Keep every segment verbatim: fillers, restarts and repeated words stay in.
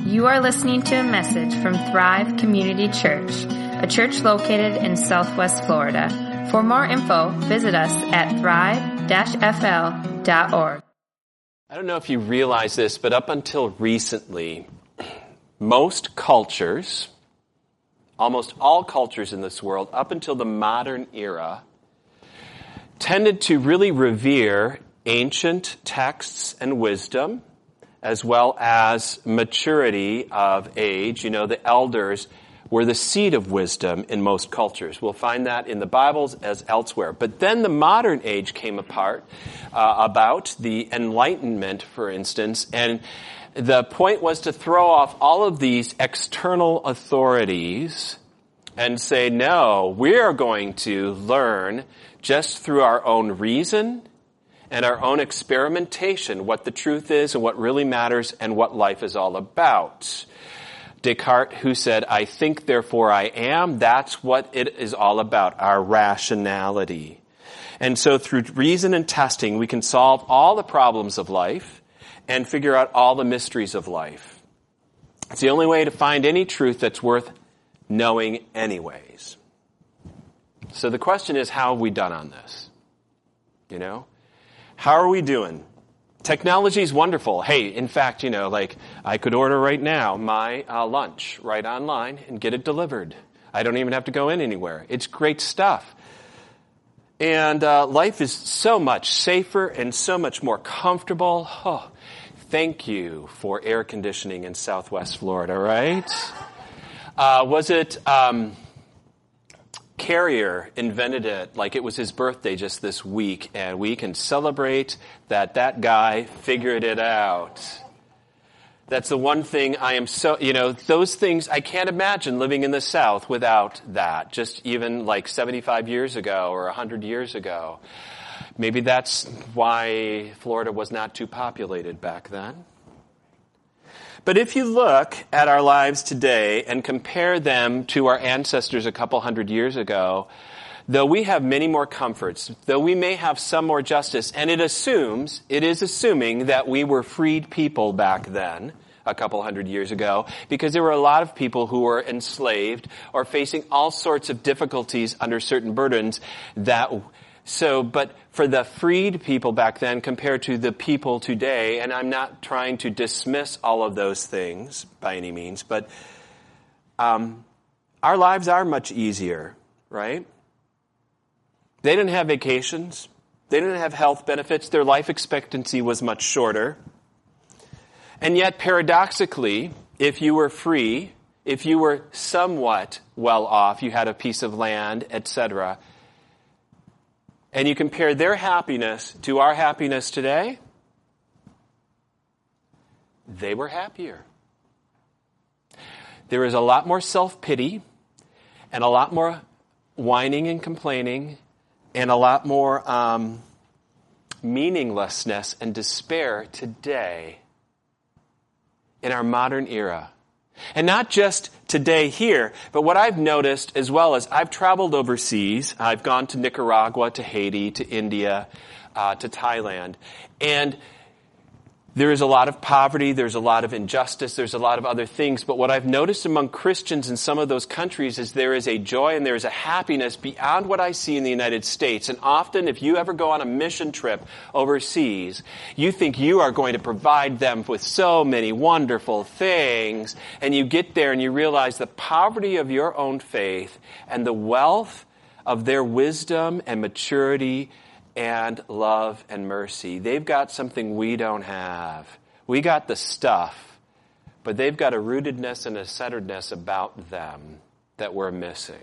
You are listening to a message from Thrive Community Church, a church located in Southwest Florida. For more info, visit us at thrive dash f l dot org. I don't know if you realize this, but up until recently, most cultures, almost all cultures in this world, up until the modern era, tended to really revere ancient texts and wisdom, as well as maturity of age. You know, the elders were the seat of wisdom in most cultures. We'll find that in the Bibles as elsewhere. But then the modern age came apart uh, about the Enlightenment, for instance, and the point was to throw off all of these external authorities and say, no, we're going to learn just through our own reason and our own experimentation what the truth is and what really matters and what life is all about. Descartes, who said, I think, therefore I am, that's what it is all about, our rationality. And so through reason and testing, we can solve all the problems of life and figure out all the mysteries of life. It's the only way to find any truth that's worth knowing anyways. So the question is, how have we done on this? You know? How are we doing? Technology is wonderful. Hey, in fact, you know, like I could order right now my uh, lunch right online and get it delivered. I don't even have to go in anywhere. It's great stuff. And uh, life is so much safer and so much more comfortable. Oh, thank you for air conditioning in Southwest Florida, right? Uh, was it... Um, Carrier invented it like it was his birthday just this week, and we can celebrate that that guy figured it out. That's the one thing I am so, you know, those things, I can't imagine living in the South without that, just even like seventy-five years ago or one hundred years ago. Maybe that's why Florida was not too populated back then. But if you look at our lives today and compare them to our ancestors a couple hundred years ago, though we have many more comforts, though we may have some more justice, and it assumes, it is assuming that we were freed people back then, a couple hundred years ago, because there were a lot of people who were enslaved or facing all sorts of difficulties under certain burdens that... So, but for the freed people back then compared to the people today, and I'm not trying to dismiss all of those things by any means, but um, our lives are much easier, right? They didn't have vacations. They didn't have health benefits. Their life expectancy was much shorter. And yet, paradoxically, if you were free, if you were somewhat well off, you had a piece of land, et cetera, and you compare their happiness to our happiness today, they were happier. There is a lot more self-pity and a lot more whining and complaining and a lot more um, meaninglessness and despair today in our modern era. And not just today here, but what I've noticed as well is I've traveled overseas. I've gone to Nicaragua, to Haiti, to India, uh, to Thailand. And there is a lot of poverty, there's a lot of injustice, there's a lot of other things. But what I've noticed among Christians in some of those countries is there is a joy and there is a happiness beyond what I see in the United States. And often if you ever go on a mission trip overseas, you think you are going to provide them with so many wonderful things. And you get there and you realize the poverty of your own faith and the wealth of their wisdom and maturity and love and mercy. They've got something we don't have. We got the stuff, but they've got a rootedness and a centeredness about them that we're missing.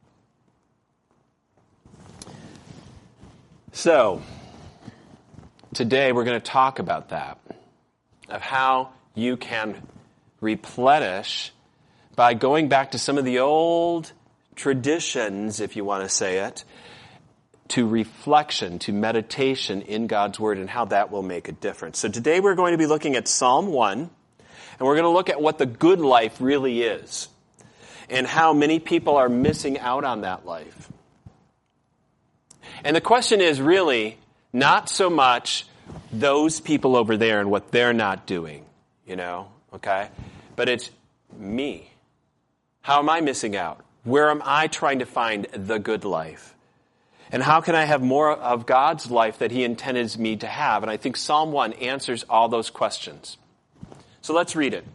So, today we're going to talk about that, of how you can replenish by going back to some of the old traditions, if you want to say it, to reflection, to meditation in God's Word, and how that will make a difference. So today we're going to be looking at Psalm one, and we're going to look at what the good life really is, and how many people are missing out on that life. And the question is really not so much those people over there and what they're not doing, you know, okay? but it's me. How am I missing out? Where am I trying to find the good life? And how can I have more of God's life that he intended me to have? And I think Psalm one answers all those questions. So let's read it.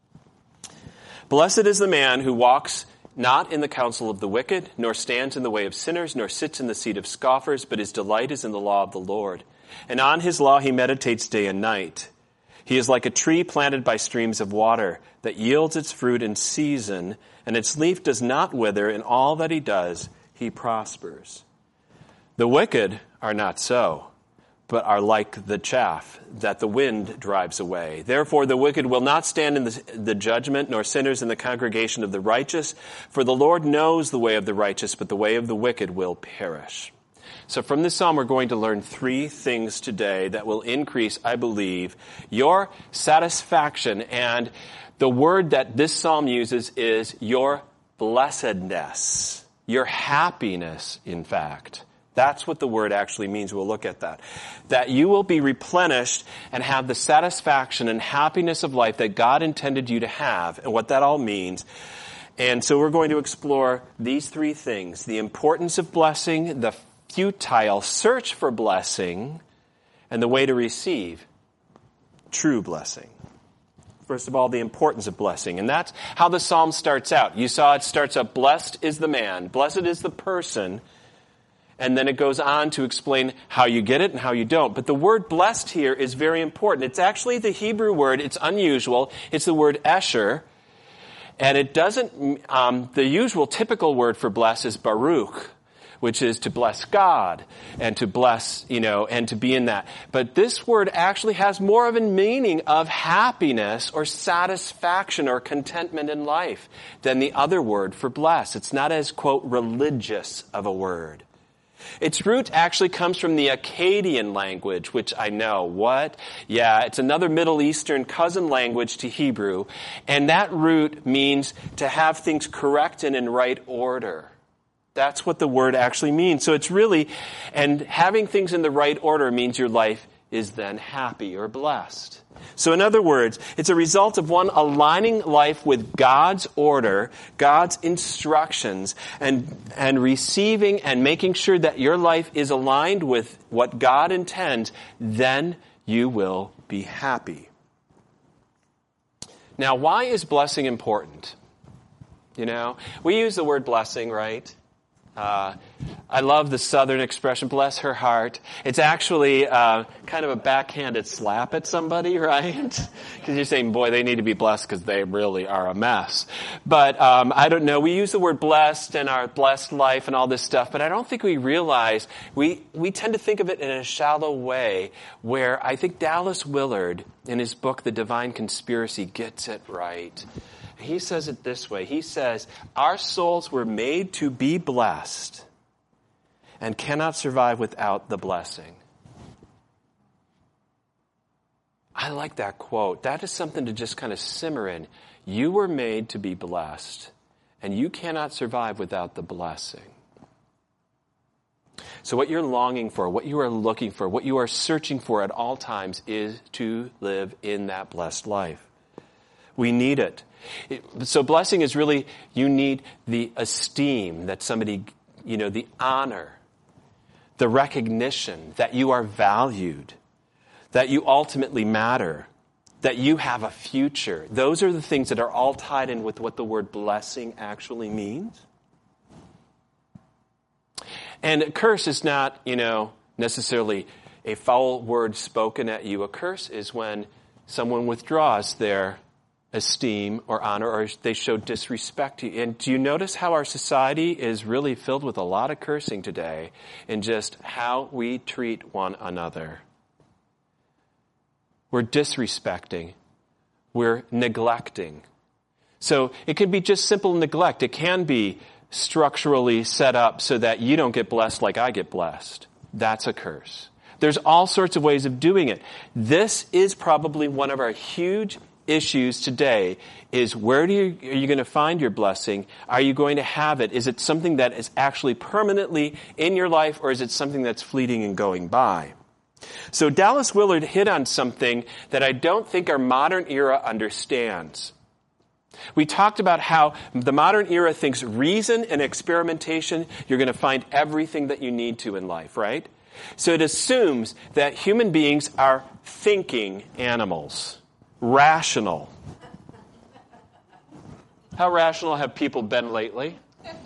Blessed is the man who walks not in the counsel of the wicked, nor stands in the way of sinners, nor sits in the seat of scoffers, but his delight is in the law of the Lord. And on his law he meditates day and night. He is like a tree planted by streams of water that yields its fruit in season, and its leaf does not wither. In all that he does, he prospers. The wicked are not so, but are like the chaff that the wind drives away. Therefore the wicked will not stand in the, the judgment, nor sinners in the congregation of the righteous. For the Lord knows the way of the righteous, but the way of the wicked will perish. So from this psalm, we're going to learn three things today that will increase, I believe, your satisfaction. And the word that this psalm uses is your blessedness, your happiness, in fact. That's what the word actually means. We'll look at that. That you will be replenished and have the satisfaction and happiness of life that God intended you to have, and what that all means. And so we're going to explore these three things: the importance of blessing, the futile search for blessing, and the way to receive true blessing. First of all, the importance of blessing. And that's how the psalm starts out. You saw it starts up, blessed is the man, blessed is the person. And then it goes on to explain how you get it and how you don't. But the word blessed here is very important. It's actually the Hebrew word. It's unusual. It's the word esher. And it doesn't, um, the usual typical word for bless is baruch, which is to bless God and to bless, you know, and to be in that. But this word actually has more of a meaning of happiness or satisfaction or contentment in life than the other word for bless. It's not as, quote, religious of a word. Its root actually comes from the Akkadian language, which I know, what? Yeah, it's another Middle Eastern cousin language to Hebrew. And that root means to have things correct and in right order. That's what the word actually means. So it's really, and having things in the right order means your life is then happy or blessed. So in other words, it's a result of one aligning life with God's order, God's instructions, and, and receiving and making sure that your life is aligned with what God intends. Then you will be happy. Now, why is blessing important? You know, we use the word blessing, right? Uh, I love the Southern expression, bless her heart. It's actually uh, kind of a backhanded slap at somebody, right? Because you're saying, boy, they need to be blessed because they really are a mess. But um, I don't know. We use the word blessed and our blessed life and all this stuff, but I don't think we realize, we, we tend to think of it in a shallow way, where I think Dallas Willard, in his book, The Divine Conspiracy, gets it right. He says it this way. He says, our souls were made to be blessed and cannot survive without the blessing. I like that quote. That is something to just kind of simmer in. You were made to be blessed, and you cannot survive without the blessing. So what you're longing for, what you are looking for, what you are searching for at all times is to live in that blessed life. We need it. It, so blessing is really, you need the esteem that somebody, you know, the honor, the recognition that you are valued, that you ultimately matter, that you have a future. Those are the things that are all tied in with what the word blessing actually means. And a curse is not, you know, necessarily a foul word spoken at you. A curse is when someone withdraws their esteem or honor, or they show disrespect to you. And do you notice how our society is really filled with a lot of cursing today in just how we treat one another? We're disrespecting. We're neglecting. So it could be just simple neglect. It can be structurally set up so that you don't get blessed like I get blessed. That's a curse. There's all sorts of ways of doing it. This is probably one of our huge issues today, is where do you, are you going to find your blessing? Are you going to have it? Is it something that is actually permanently in your life, or is it something that's fleeting and going by? So Dallas Willard hit on something that I don't think our modern era understands. We talked about how the modern era thinks reason and experimentation, you're going to find everything that you need to in life, right? So it assumes that human beings are thinking animals, rational. How rational have people been lately?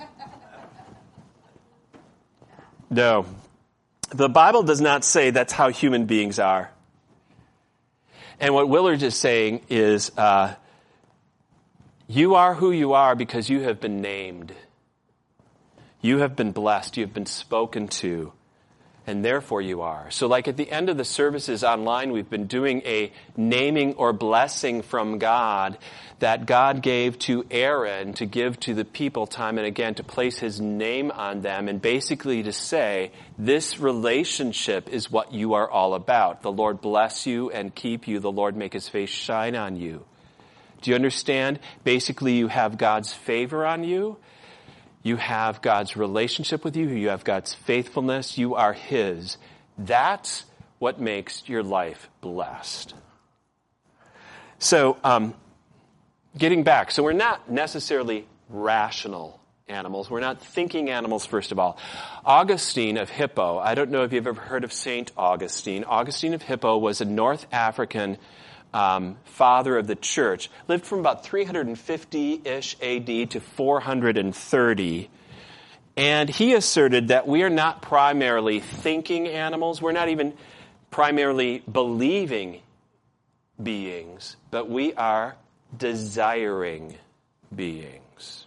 No. The Bible does not say that's how human beings are. And what Willard is saying is, uh, you are who you are because you have been named. You have been blessed. You have been spoken to. And therefore you are. So like at the end of the services online, we've been doing a naming or blessing from God that God gave to Aaron to give to the people time and again to place his name on them and basically to say, this relationship is what you are all about. The Lord bless you and keep you. The Lord make his face shine on you. Do you understand? Basically, you have God's favor on you. You have God's relationship with you. You have God's faithfulness. You are his. That's what makes your life blessed. So, um, getting back. So we're not necessarily rational animals. We're not thinking animals, first of all. Augustine of Hippo. I don't know if you've ever heard of Saint Augustine. Augustine of Hippo was a North African Um, father of the church, lived from about three fifty-ish A D to four thirty. And he asserted that we are not primarily thinking animals. We're not even primarily believing beings, but we are desiring beings.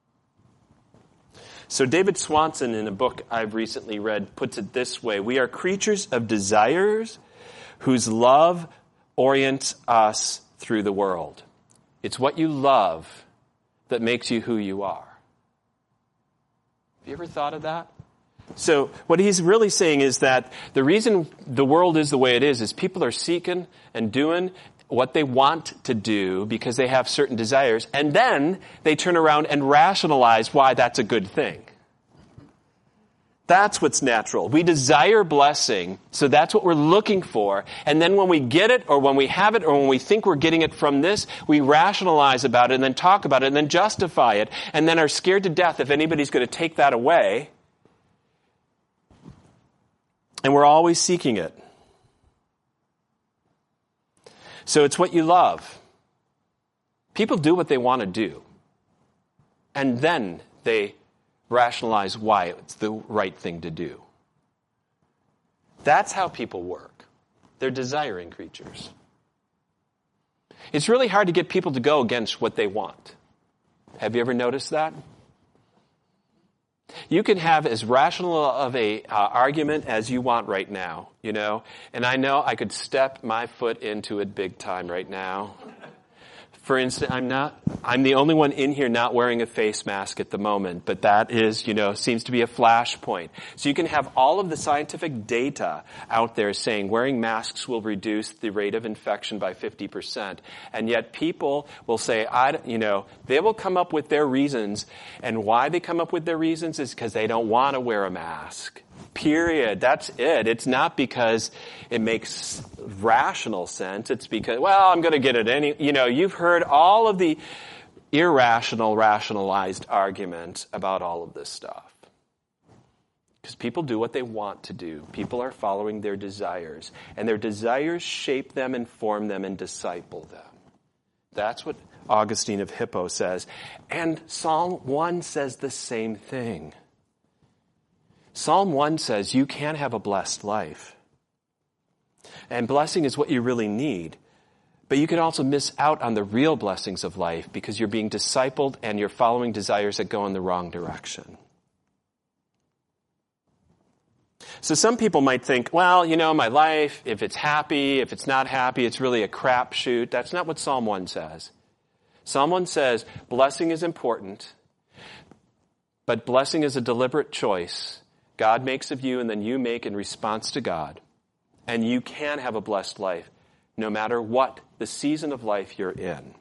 So David Swanson, in a book I've recently read, puts it this way. We are creatures of desires whose love orients us through the world. It's what you love that makes you who you are. Have you ever thought of that? So what he's really saying is that the reason the world is the way it is is people are seeking and doing what they want to do because they have certain desires, and then they turn around and rationalize why that's a good thing. That's what's natural. We desire blessing, so that's what we're looking for. And then when we get it, or when we have it, or when we think we're getting it from this, we rationalize about it, and then talk about it, and then justify it, and then are scared to death if anybody's going to take that away. And we're always seeking it. So it's what you love. People do what they want to do. And then they rationalize why it's the right thing to do. That's how people work. They're desiring creatures. It's really hard to get people to go against what they want. Have you ever noticed that? You can have as rational of a uh, argument as you want right now, you know, and I know I could step my foot into it big time right now. For instance, I'm not, I'm the only one in here not wearing a face mask at the moment, but that is, you know, seems to be a flashpoint. So you can have all of the scientific data out there saying wearing masks will reduce the rate of infection by fifty percent. And yet people will say, I, you know, they will come up with their reasons. And why they come up with their reasons is because they don't want to wear a mask. Period. That's it. It's not because it makes rational sense. It's because, well, I'm going to get it any, you know, you've heard all of the irrational, rationalized arguments about all of this stuff. Because people do what they want to do. People are following their desires. And their desires shape them and form them and disciple them. That's what Augustine of Hippo says. And Psalm one says the same thing. Psalm one says you can have a blessed life. And blessing is what you really need. But you can also miss out on the real blessings of life because you're being discipled and you're following desires that go in the wrong direction. So some people might think, well, you know, my life, if it's happy, if it's not happy, it's really a crapshoot. That's not what Psalm one says. Psalm one says blessing is important, but blessing is a deliberate choice. God makes of you and then you make in response to God. And you can have a blessed life no matter what the season of life you're in.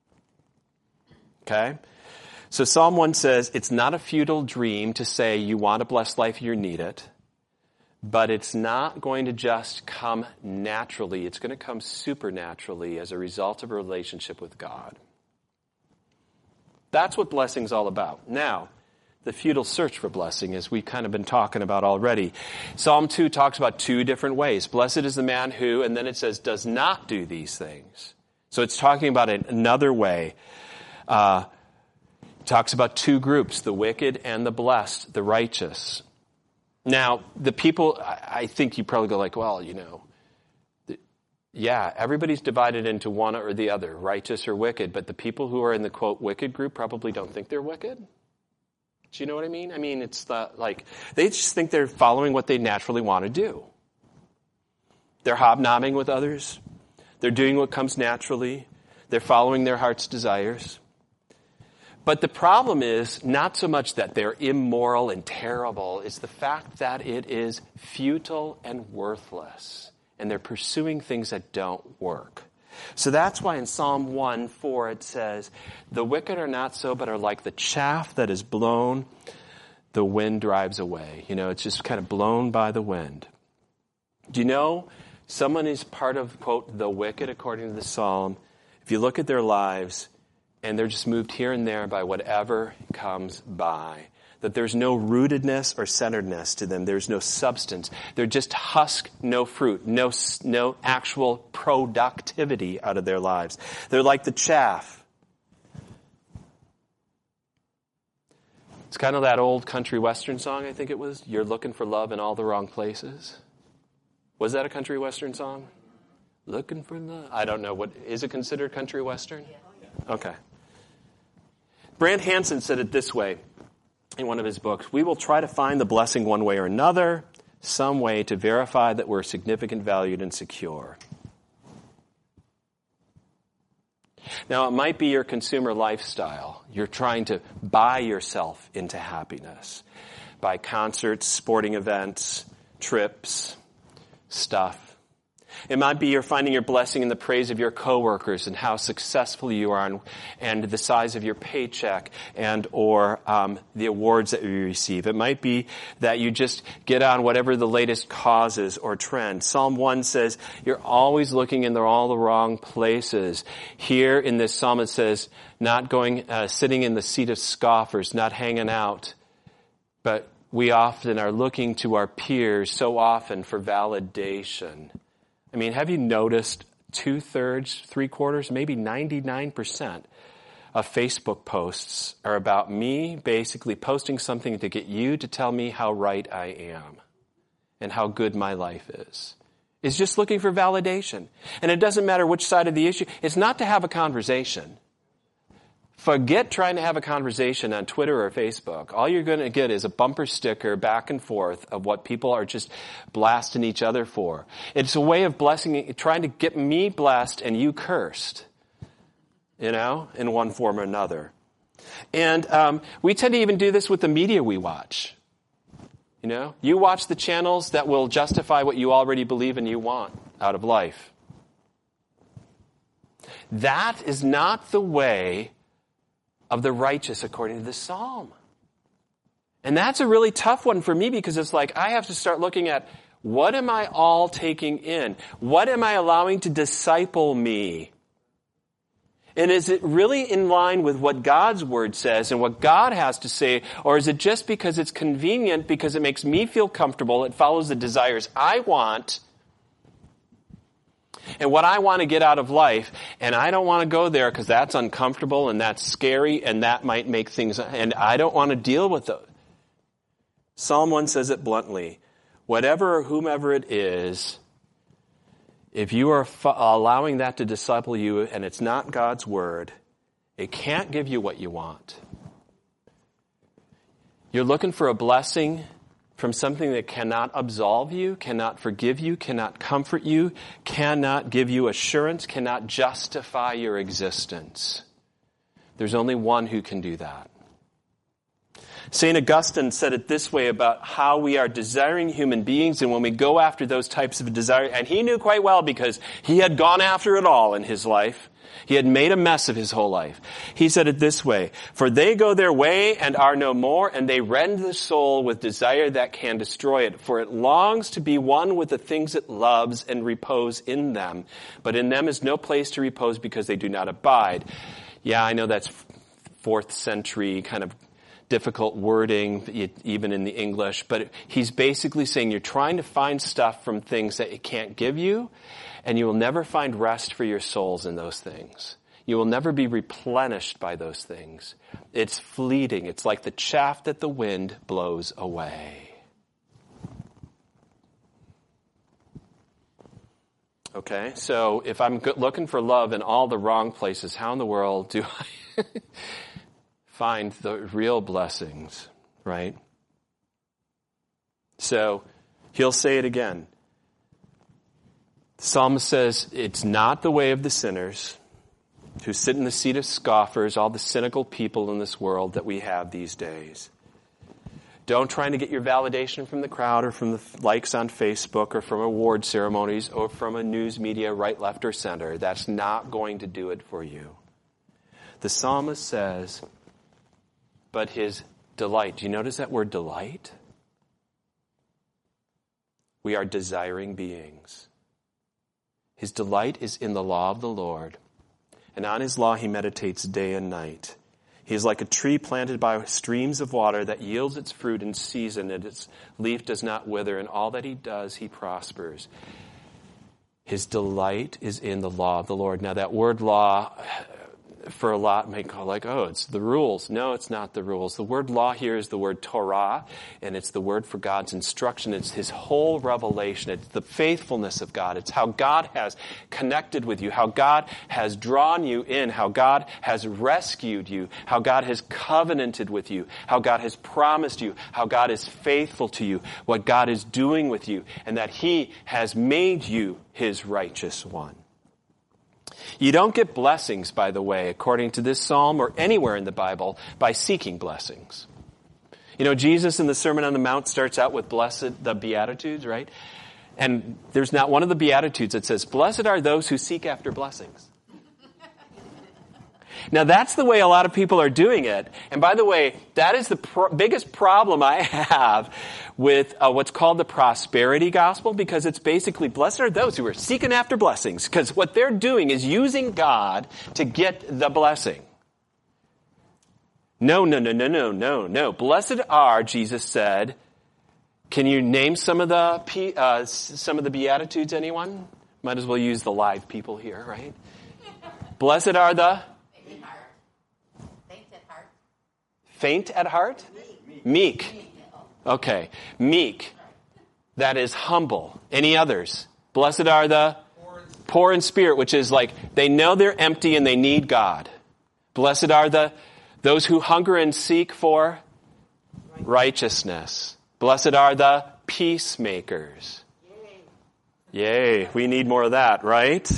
Okay? So Psalm one says it's not a futile dream to say you want a blessed life, you need it. But it's not going to just come naturally. It's going to come supernaturally as a result of a relationship with God. That's what blessing's all about. Now, the futile search for blessing, as we've kind of been talking about already. Psalm two talks about two different ways. Blessed is the man who, and then it says, does not do these things. So it's talking about another way. Uh, it talks about two groups, the wicked and the blessed, the righteous. Now, the people, I think you probably go like, well, you know, yeah, everybody's divided into one or the other, righteous or wicked, but the people who are in the, quote, wicked group probably don't think they're wicked. Do you know what I mean? I mean, it's the, like, they just think they're following what they naturally want to do. They're hobnobbing with others. They're doing what comes naturally. They're following their heart's desires. But the problem is not so much that they're immoral and terrible. It's the fact that it is futile and worthless. And they're pursuing things that don't work. So that's why in Psalm one four it says, the wicked are not so, but are like the chaff that is blown, the wind drives away. You know, it's just kind of blown by the wind. Do you know, someone is part of, quote, the wicked, according to the Psalm. If you look at their lives, and they're just moved here and there by whatever comes by. That there's no rootedness or centeredness to them. There's no substance. They're just husk, no fruit, no, no actual productivity out of their lives. They're like the chaff. It's kind of that old country western song, I think it was. You're looking for love in all the wrong places. Was that a country western song? Looking for love. I don't know. What is it considered country western? Okay. Brant Hansen said it this way in one of his books. We will try to find the blessing one way or another, some way to verify that we're significant, valued, and secure. Now, it might be your consumer lifestyle. You're trying to buy yourself into happiness by concerts, sporting events, trips, stuff. It might be you're finding your blessing in the praise of your coworkers and how successful you are and, and the size of your paycheck and or um, the awards that you receive. It might be that you just get on whatever the latest causes or trend. Psalm one says you're always looking in all the wrong places. Here in this psalm it says not going, uh, sitting in the seat of scoffers, not hanging out, but we often are looking to our peers so often for validation. I mean, have you noticed two-thirds, three-quarters, maybe ninety-nine percent of Facebook posts are about me basically posting something to get you to tell me how right I am and how good my life is. It's just looking for validation. And it doesn't matter which side of the issue. It's not to have a conversation. Forget trying to have a conversation on Twitter or Facebook. All you're going to get is a bumper sticker back and forth of what people are just blasting each other for. It's a way of blessing, trying to get me blessed and you cursed, you know, in one form or another. And um, we tend to even do this with the media we watch. You know, you watch the channels that will justify what you already believe and you want out of life. That is not the way of the righteous according to the psalm. And that's a really tough one for me because it's like I have to start looking at what am I all taking in? What am I allowing to disciple me? And is it really in line with what God's word says and what God has to say? Or is it just because it's convenient, because it makes me feel comfortable, it follows the desires I want and what I want to get out of life, and I don't want to go there because that's uncomfortable and that's scary and that might make things, and I don't want to deal with those. Psalm one says it bluntly, whatever or whomever it is, if you are f- allowing that to disciple you and it's not God's word, it can't give you what you want. You're looking for a blessing from something that cannot absolve you, cannot forgive you, cannot comfort you, cannot give you assurance, cannot justify your existence. There's only one who can do that. Saint Augustine said it this way about how we are desiring human beings, and when we go after those types of desire, and he knew quite well because he had gone after it all in his life. He had made a mess of his whole life. He said it this way, for they go their way and are no more, and they rend the soul with desire that can destroy it. For it longs to be one with the things it loves and repose in them. But in them is no place to repose because they do not abide. Yeah, I know that's fourth century kind of difficult wording, even in the English, but he's basically saying you're trying to find stuff from things that it can't give you, and you will never find rest for your souls in those things. You will never be replenished by those things. It's fleeting. It's like the chaff that the wind blows away. Okay, so if I'm looking for love in all the wrong places, how in the world do I find the real blessings, right? So he'll say it again. The psalmist says, it's not the way of the sinners who sit in the seat of scoffers, all the cynical people in this world that we have these days. Don't try to get your validation from the crowd or from the likes on Facebook or from award ceremonies or from a news media right, left, or center. That's not going to do it for you. The psalmist says, but his delight. Do you notice that word delight? We are desiring beings. His delight is in the law of the Lord, and on his law he meditates day and night. He is like a tree planted by streams of water that yields its fruit in season, and its leaf does not wither, and all that he does, he prospers. His delight is in the law of the Lord. Now that word law, for a lot may call like, oh, it's the rules. No, it's not the rules. The word law here is the word Torah, and it's the word for God's instruction. It's his whole revelation. It's the faithfulness of God. It's how God has connected with you, how God has drawn you in, how God has rescued you, how God has covenanted with you, how God has promised you, how God is faithful to you, what God is doing with you, and that he has made you his righteous one. You don't get blessings, by the way, according to this psalm or anywhere in the Bible, by seeking blessings. You know, Jesus in the Sermon on the Mount starts out with blessed, the Beatitudes, right? And there's not one of the Beatitudes that says, blessed are those who seek after blessings. Now, that's the way a lot of people are doing it. And by the way, that is the pro- biggest problem I have with uh, what's called the prosperity gospel, because it's basically, blessed are those who are seeking after blessings, because what they're doing is using God to get the blessing. No, no, no, no, no, no, no. Blessed are, Jesus said. Can you name some of the uh, some of the Beatitudes, anyone? Might as well use the live people here, right? Blessed are the... Faint at heart? Meek. Meek. Okay. Meek. That is humble. Any others? Blessed are the poor in spirit, which is like they know they're empty and they need God. Blessed are the those who hunger and seek for righteousness. Blessed are the peacemakers. Yay. We need more of that, right?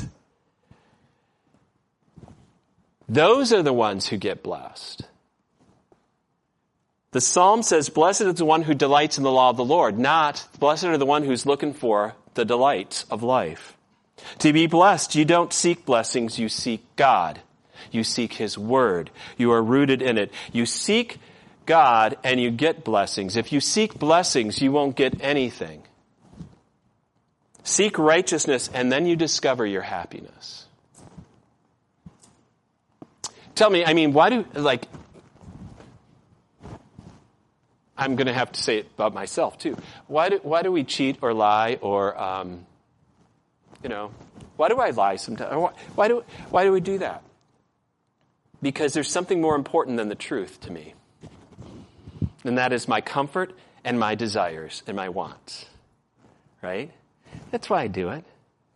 Those are the ones who get blessed. The psalm says, blessed is the one who delights in the law of the Lord, not blessed are the one who's looking for the delights of life. To be blessed, you don't seek blessings, you seek God. You seek his word. You are rooted in it. You seek God and you get blessings. If you seek blessings, you won't get anything. Seek righteousness and then you discover your happiness. Tell me, I mean, why do, like, I'm going to have to say it about myself, too. Why do, why do we cheat or lie or, um, you know, why do I lie sometimes? Why, why, do, why do we do that? Because there's something more important than the truth to me. And that is my comfort and my desires and my wants. Right? That's why I do it.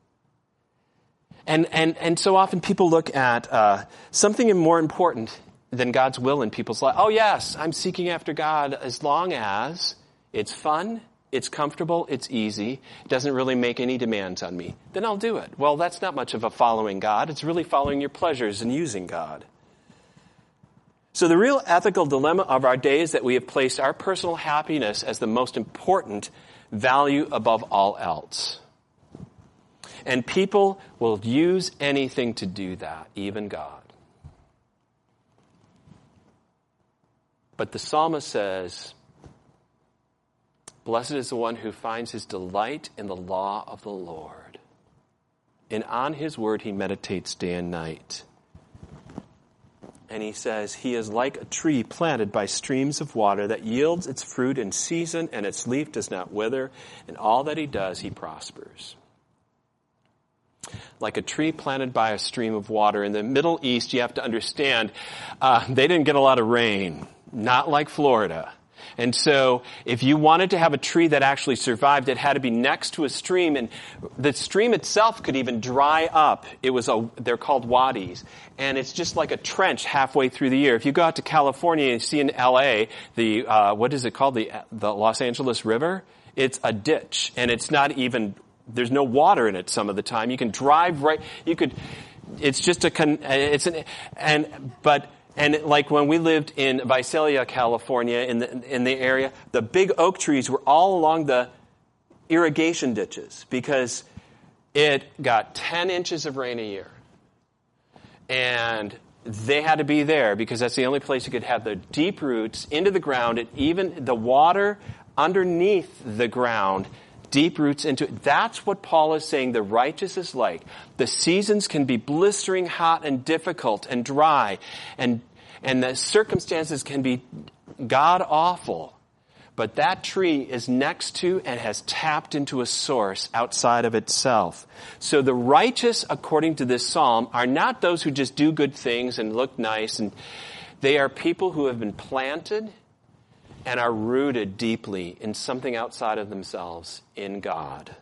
And, and, and so often people look at uh, something more important than God's will in people's life. Oh yes, I'm seeking after God as long as it's fun, it's comfortable, it's easy, it doesn't really make any demands on me. Then I'll do it. Well, that's not much of a following God. It's really following your pleasures and using God. So the real ethical dilemma of our day is that we have placed our personal happiness as the most important value above all else. And people will use anything to do that, even God. But the psalmist says, blessed is the one who finds his delight in the law of the Lord. And on his word he meditates day and night. And he says, he is like a tree planted by streams of water that yields its fruit in season, and its leaf does not wither. In all that he does, he prospers. Like a tree planted by a stream of water. In the Middle East, you have to understand, uh, they didn't get a lot of rain. Not like Florida. And so, if you wanted to have a tree that actually survived, it had to be next to a stream, and the stream itself could even dry up. It was a, they're called wadis, and it's just like a trench halfway through the year. If you go out to California and you see in L A, the, uh, what is it called? The, the Los Angeles River? It's a ditch, and it's not even, there's no water in it some of the time. You can drive right, you could, it's just a, it's an, and, but, And like when we lived in Visalia, California, in the, in the area, the big oak trees were all along the irrigation ditches because it got ten inches of rain a year. And they had to be there because that's the only place you could have the deep roots into the ground, and even the water underneath the ground, deep roots into it. That's what Paul is saying the righteous is like. The seasons can be blistering hot and difficult and dry, and and the circumstances can be god-awful. But that tree is next to and has tapped into a source outside of itself. So the righteous, according to this psalm, are not those who just do good things and look nice. And they are people who have been planted and are rooted deeply in something outside of themselves, in God.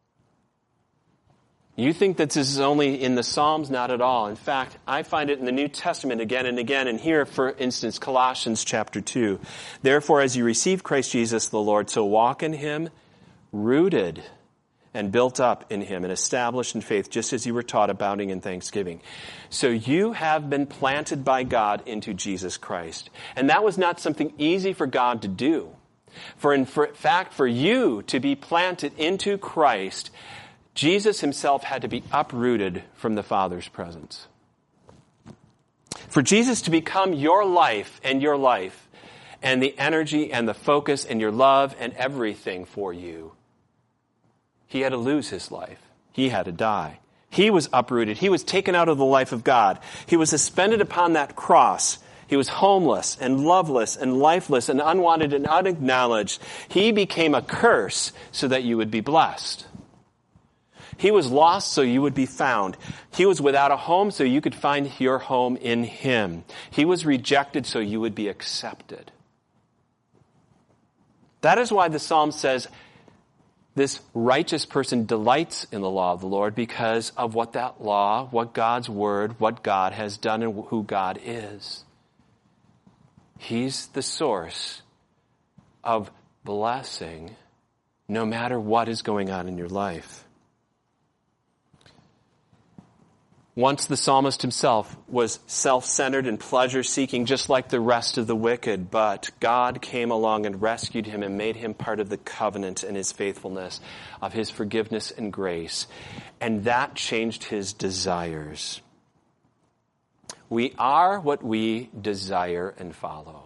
You think that this is only in the Psalms? Not at all. In fact, I find it in the New Testament again and again. And here, for instance, Colossians chapter two. Therefore, as you receive Christ Jesus the Lord, so walk in him, rooted and built up in him and established in faith, just as you were taught, abounding in thanksgiving. So you have been planted by God into Jesus Christ. And that was not something easy for God to do. For in fact, for you to be planted into Christ, Jesus himself had to be uprooted from the Father's presence. For Jesus to become your life and your life, and the energy and the focus and your love and everything for you, he had to lose his life. He had to die. He was uprooted. He was taken out of the life of God. He was suspended upon that cross. He was homeless and loveless and lifeless and unwanted and unacknowledged. He became a curse so that you would be blessed. He was lost so you would be found. He was without a home so you could find your home in him. He was rejected so you would be accepted. That is why the psalm says, this righteous person delights in the law of the Lord, because of what that law, what God's word, what God has done, and who God is. He's the source of blessing no matter what is going on in your life. Once the psalmist himself was self-centered and pleasure-seeking, just like the rest of the wicked, but God came along and rescued him and made him part of the covenant and his faithfulness, of his forgiveness and grace. And that changed his desires. We are what we desire and follow.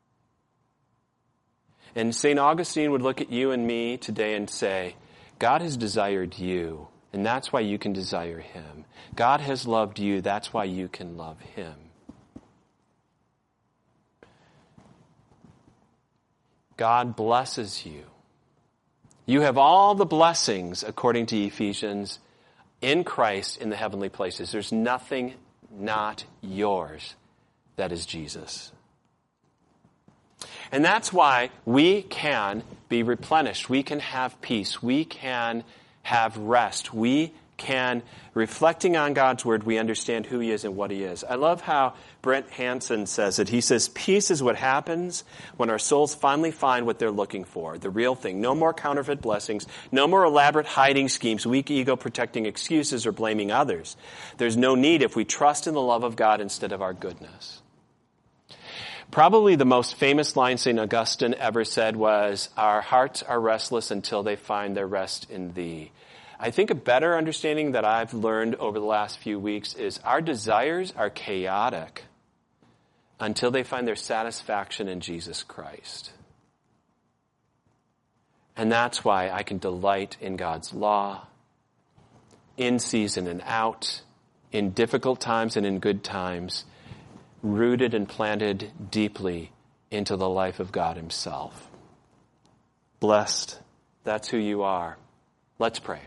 And Saint Augustine would look at you and me today and say, God has desired you, and that's why you can desire him. God has loved you, that's why you can love him. God blesses you. You have all the blessings, according to Ephesians, in Christ in the heavenly places. There's nothing not yours that is Jesus. And that's why we can be replenished. We can have peace. We can have rest. We can, reflecting on God's word, we understand who he is and what he is. I love how Brent Hansen says it. He says, peace is what happens when our souls finally find what they're looking for, the real thing. No more counterfeit blessings, no more elaborate hiding schemes, weak ego protecting excuses or blaming others. There's no need if we trust in the love of God instead of our goodness. Probably the most famous line Saint Augustine ever said was, our hearts are restless until they find their rest in thee. I think a better understanding that I've learned over the last few weeks is our desires are chaotic until they find their satisfaction in Jesus Christ. And that's why I can delight in God's law, in season and out, in difficult times and in good times, rooted and planted deeply into the life of God himself. Blessed, that's who you are. Let's pray.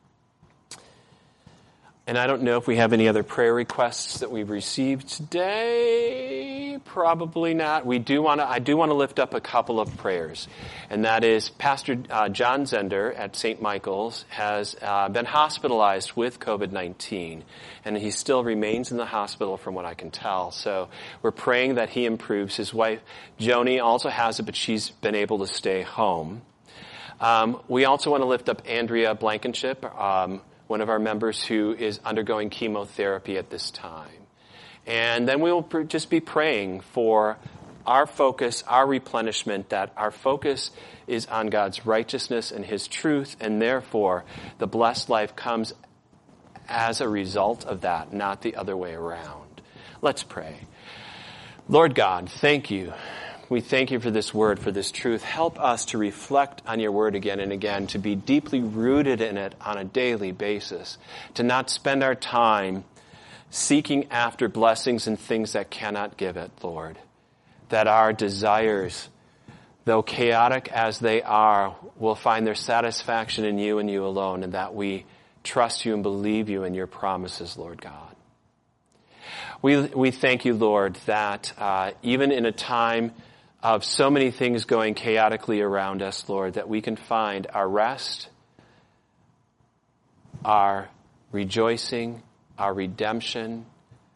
And I don't know if we have any other prayer requests that we've received today. Probably not. We do want to. I do want to lift up a couple of prayers, and that is Pastor uh, John Zender at Saint Michael's has uh, been hospitalized with covid nineteen, and he still remains in the hospital, from what I can tell. So we're praying that he improves. His wife Joni also has it, but she's been able to stay home. Um, we also want to lift up Andrea Blankenship. Um, one of our members who is undergoing chemotherapy at this time. And then we will pr- just be praying for our focus, our replenishment, that our focus is on God's righteousness and his truth, and therefore the blessed life comes as a result of that, not the other way around. Let's pray. Lord God, thank you. We thank you for this word, for this truth. Help us to reflect on your word again and again, to be deeply rooted in it on a daily basis, to not spend our time seeking after blessings and things that cannot give it, Lord. That our desires, though chaotic as they are, will find their satisfaction in you and you alone, and that we trust you and believe you in your promises, Lord God. We, we thank you, Lord, that uh, even in a time of so many things going chaotically around us, Lord, that we can find our rest, our rejoicing, our redemption,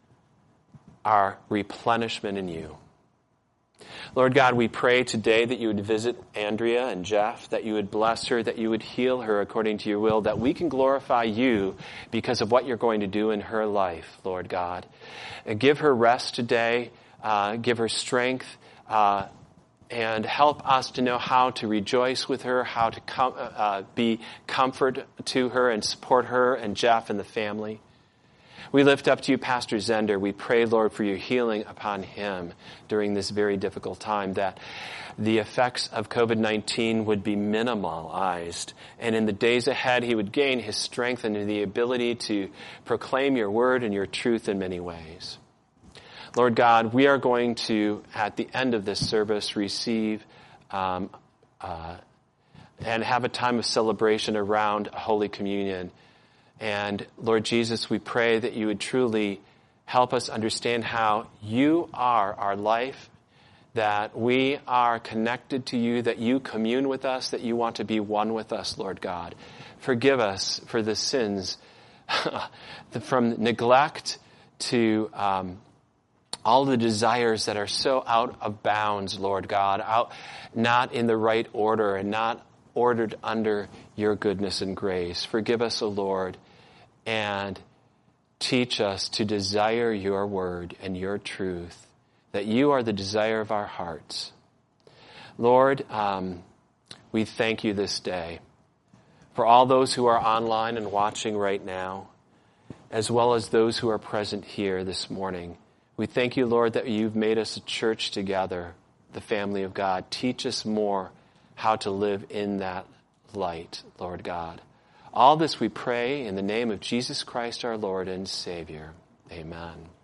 our replenishment in you. Lord God, we pray today that you would visit Andrea and Jeff, that you would bless her, that you would heal her according to your will, that we can glorify you because of what you're going to do in her life, Lord God. And give her rest today, uh, give her strength, uh, and help us to know how to rejoice with her, how to com- uh, be comfort to her and support her and Jeff and the family. We lift up to you Pastor Zender. We pray, Lord, for your healing upon him during this very difficult time, that the effects of covid nineteen would be minimalized, and in the days ahead he would gain his strength and the ability to proclaim your word and your truth in many ways. Lord God, we are going to, at the end of this service, receive um, uh, and have a time of celebration around Holy Communion. And Lord Jesus, we pray that you would truly help us understand how you are our life, that we are connected to you, that you commune with us, that you want to be one with us, Lord God. Forgive us for the sins from neglect to um, all the desires that are so out of bounds, Lord God, out not in the right order and not ordered under your goodness and grace. Forgive us, O Lord, and teach us to desire your word and your truth, that you are the desire of our hearts. Lord, um, we thank you this day for all those who are online and watching right now, as well as those who are present here this morning. We thank you, Lord, that you've made us a church together, the family of God. Teach us more how to live in that light, Lord God. All this we pray in the name of Jesus Christ, our Lord and Savior. Amen.